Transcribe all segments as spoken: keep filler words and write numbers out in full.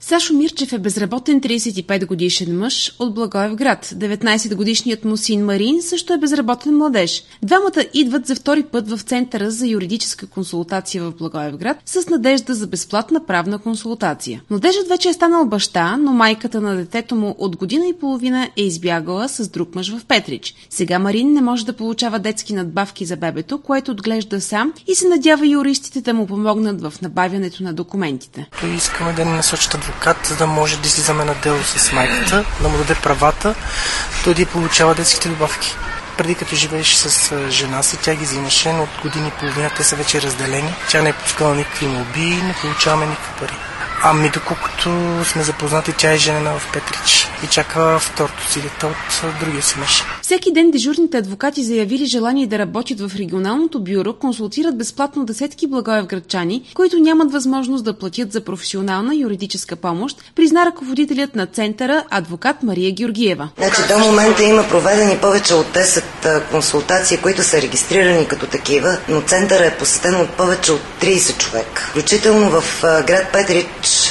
Сашо Мирчев е безработен тридесет и пет годишен мъж от Благоевград. деветнайсетгодишният му син Марин също е безработен младеж. Двамата идват за втори път в Центъра за юридическа консултация в Благоевград с надежда за безплатна правна консултация. Младежът вече е станал баща, но майката на детето му от година и половина е избягала с друг мъж в Петрич. Сега Марин не може да получава детски надбавки за бебето, което отглежда сам, и се надява юристите да му помогнат в набавянето на документите. Искаме да ни насочат адвокат, за да може да излизаме на дело с майката, да му даде правата, той да получава детските добавки. Преди като живееше с жена си, тя ги взимаше, но от години и половина те са вече разделени. Тя не е пускала никакви молби, не получаваме никакви пари. Ами доколкото сме запознати, тя е женена в Петрич и чака второто си дете от другия си мъж. Всеки ден дежурните адвокати, заявили желание да работят в регионалното бюро, консултират безплатно десетки благоевградчани, които нямат възможност да платят за професионална юридическа помощ, призна ръководителят на центъра адвокат Мария Георгиева. Значи, до момента има проведени повече от десет консултации, които са регистрирани като такива, но центъра е посетен от повече от тридесет човека. Включително в град Петрич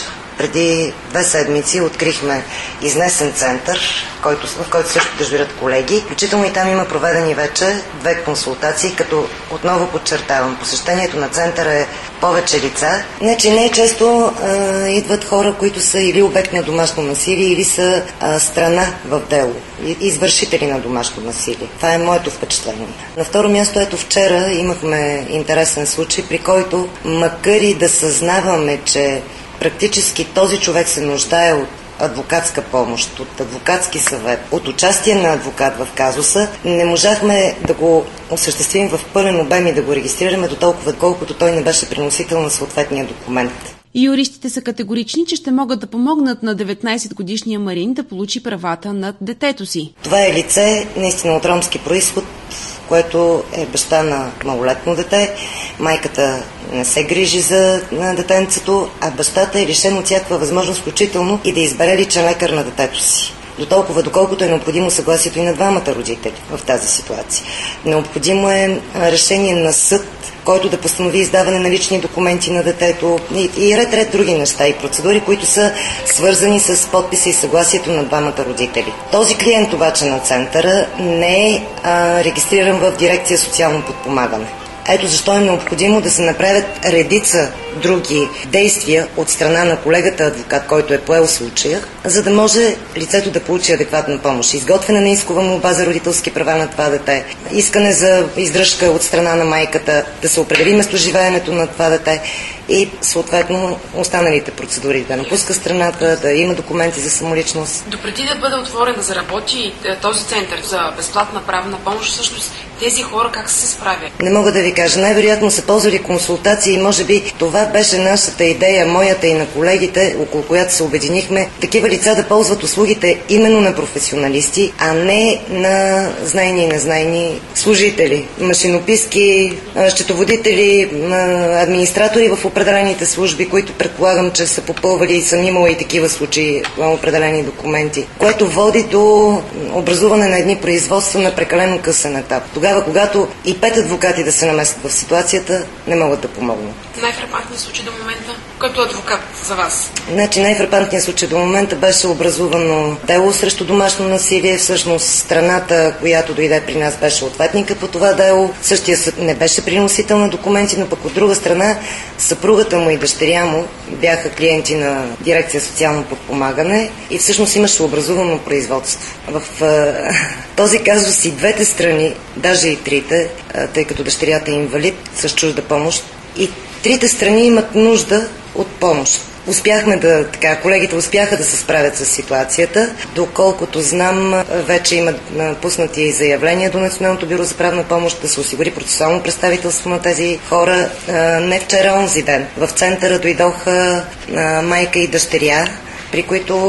преди две седмици открихме изнесен център, който, в който също дежурят колеги. Включително и там има проведени вече две консултации, като отново подчертавам, посещението на центъра е повече лица. Не, че не е често а, идват хора, които са или обект на домашно насилие, или са а, страна в дело, извършители на домашно насилие. Това е моето впечатление. На второ място, ето вчера имахме интересен случай, при който макар и да съзнаваме, че практически този човек се нуждае от адвокатска помощ, от адвокатски съвет, от участие на адвокат в казуса, не можахме да го осъществим в пълен обем и да го регистрираме до толкова, колкото той не беше приносител на съответния документ. И юристите са категорични, че ще могат да помогнат на деветнайсетгодишния Марин да получи правата над детето си. Това е лице наистина от ромски произход, което е баща на малолетно дете. Майката не се грижи за детенцето, а бащата е лишен от всякаква възможност, включително и да избере личен лекар на детето си. До толкова, доколкото е необходимо съгласието и на двамата родители в тази ситуация. Необходимо е решение на съд, който да постанови издаване на лични документи на детето и, и ред, ред други неща и процедури, които са свързани с подписа и съгласието на двамата родители. Този клиент обаче на центъра не е а, регистриран в дирекция социално подпомагане. Ето защо е необходимо да се направят редица други действия от страна на колегата адвокат, който е поел случая, за да може лицето да получи адекватна помощ. Изготвяне на искова молба за родителски права на това дете, искане за издръжка от страна на майката, да се определи местоживеенето на това дете и съответно останалите процедури, да напуска страната, да има документи за самоличност. Допреди да бъде отворен да заработи този център за безплатна правна помощ, всъщност тези хора как се справят? Не мога да ви кажа. Най-вероятно са ползвали консултации и може би това беше нашата идея, моята и на колегите, около която се обединихме, такива лица да ползват услугите именно на професионалисти, а не на знайни и незнайни служители, машинописки, счетоводители, администратори в определените служби, които предполагам, че са попълвали и съм имала и такива случаи на определени документи, което води до образуване на едни производства на прекалено късен етап. Тогава, когато и пет адвокати да се наместят в ситуацията, не могат да помогнат. Най-фрапантният случай до момента, като адвокат за вас? Значи най-фрапантният случай до момента беше образувано дело срещу домашно насилие. Всъщност страната, която дойде при нас, беше ответника по това дело. Същия съд не беше приносител на документи, но пък от друга страна съпругата му и дъщеря му бяха клиенти на дирекция социално подпомагане и всъщност имаше образувано производство. В е, този казус и двете страни, даже и трите, е, тъй като дъщерята е инвалид с чужда помощ, и трите страни имат нужда от помощ. Успяхме да, така, колегите успяха да се справят с ситуацията. Доколкото знам, вече има пуснати заявления до Националното бюро за правна помощ да се осигури процесуално представителство на тези хора. Не вчера, онзи ден. В центъра дойдоха майка и дъщеря, при които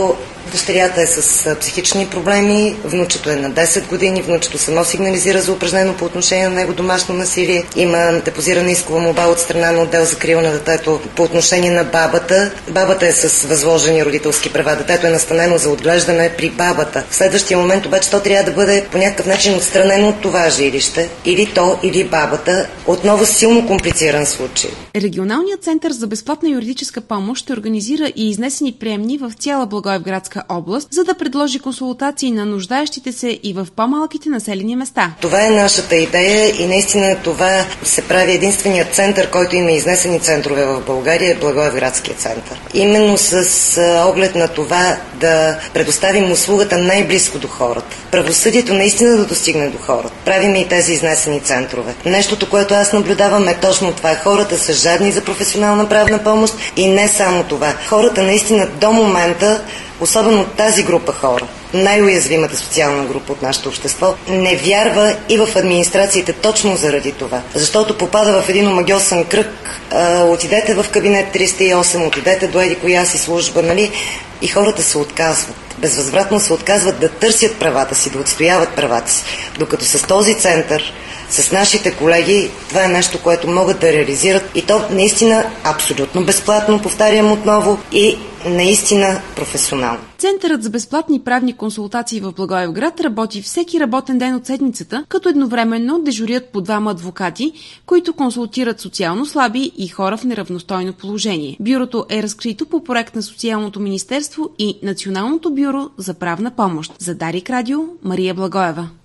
Дъщерята е с психични проблеми, внучето е на десет години, внучето само сигнализира за упражнено по отношение на него домашно насилие. Има депозирана искова молба от страна на отдел за закрила на детето по отношение на бабата. Бабата е с възложени родителски права. Детето е настанено за отглеждане при бабата. В следващия момент обаче то трябва да бъде по някакъв начин отстранено от това жилище. Или то, или бабата. Отново силно комплициран случай. Регионалният център за безплатна юридическа помощ ще организира и изнесени приемни в цяла Благоевградска област, за да предложи консултации на нуждаещите се и в по-малките населени места. Това е нашата идея и наистина това се прави единственият център, който има изнесени центрове в България, е Благоевградския център. Именно с оглед на това да предоставим услугата най-близко до хората. Правосъдието наистина да достигне до хората. Правим и тези изнесени центрове. Нещото, което аз наблюдавам, е точно това. Хората са жадни за професионална правна помощ и не само това. Хората наистина до момента, особено тази група хора, най-уязвимата социална група от нашето общество, не вярва и в администрациите точно заради това. Защото попада в един омагьосан кръг. А, отидете в кабинет триста и осем, отидете до еди коя си служба, нали? И хората се отказват. Безвъзвратно се отказват да търсят правата си, да отстояват правата си. Докато с този център, с нашите колеги, това е нещо, което могат да реализират и то наистина абсолютно безплатно, повтарям отново, и наистина професионално. Центърът за безплатни правни консултации в Благоевград работи всеки работен ден от седмицата, като едновременно дежурят по двама адвокати, които консултират социално слаби и хора в неравностойно положение. Бюрото е разкрито по проект на Социалното министерство и Националното бюро за правна помощ. За Дарик Радио, Мария Благоева.